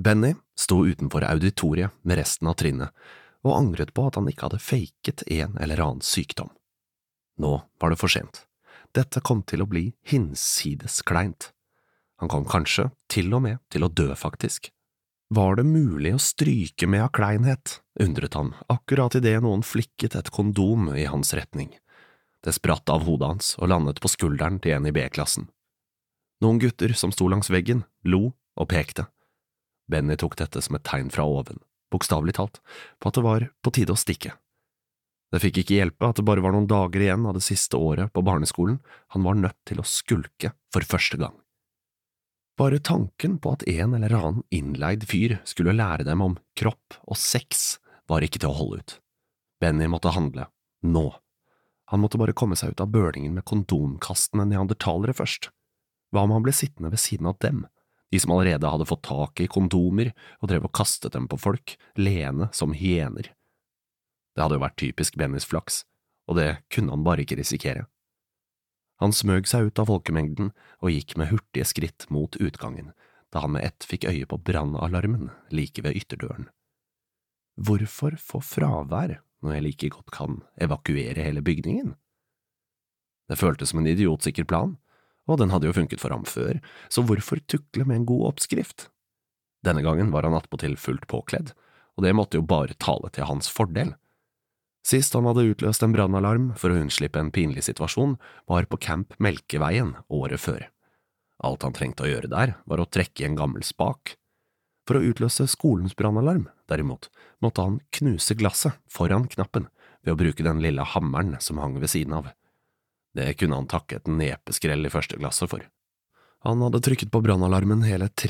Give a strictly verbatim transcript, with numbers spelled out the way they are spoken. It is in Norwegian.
Benny sto utenfor auditoriet med resten av trinnet og angret på at han ikke hadde faket en eller annen sykdom. Nå var det for sent. Dette kom til å bli hinsides kleint. Han kom kanskje til og med til å dø faktisk. Var det mulig å stryke med av kleinhet, undret han akkurat i det noen flikket et kondom i hans retning. Det spratt av hodet hans og landet på skulderen til en i B-klassen. Noen gutter som sto langs veggen, lo og pekte. Benny tok dette som et tegn fra oven, bokstavelig talt, på at det var på tide å stikke. Det fikk ikke hjelpe at det bare var noen dager igjen av det siste året på barneskolen. Han var nødt til å skulke for første gang. Bare tanken på at en eller annen innleid fyr skulle lære dem om kropp og sex var ikke til å holde ut. Benny måtte handle, nå. Han måtte bare komme seg ut av bølingen med kondomkastende neandertalere først. Hva om han ble sittende ved siden av dem, de som allerede hadde fått tak i kondomer og drev og kastet dem på folk, leende som hyener? Det hadde jo vært typisk Bennys flaks, og det kunne han bare ikke risikere. Han smøg seg ut av folkemengden og gikk med hurtige skritt mot utgangen, da han med ett fikk øye på brannalarmen like ved ytterdøren. Hvorfor få fravær når jeg like godt kan evakuere hele bygningen? Det føltes som en idiotsikker plan, og den hadde jo funket for ham før, så hvorfor tukle med en god oppskrift? Denne gangen var han attpåtil fullt påkledd, og det måtte jo bare tale til hans fordel. Sist han hadde utløst en brannalarm for å unnslippe en pinlig situasjon, var på Camp Melkeveien året før. Alt han trengte å gjøre der var å trekke i en gammel spak. For å utløse skolens brannalarm, derimot, måtte han knuse glasset foran knappen ved å bruke den lille hammeren som hang ved siden av. Det kunne han takke et nepeskrell i første glasset for. Han hadde trykket på brannalarmen hele tre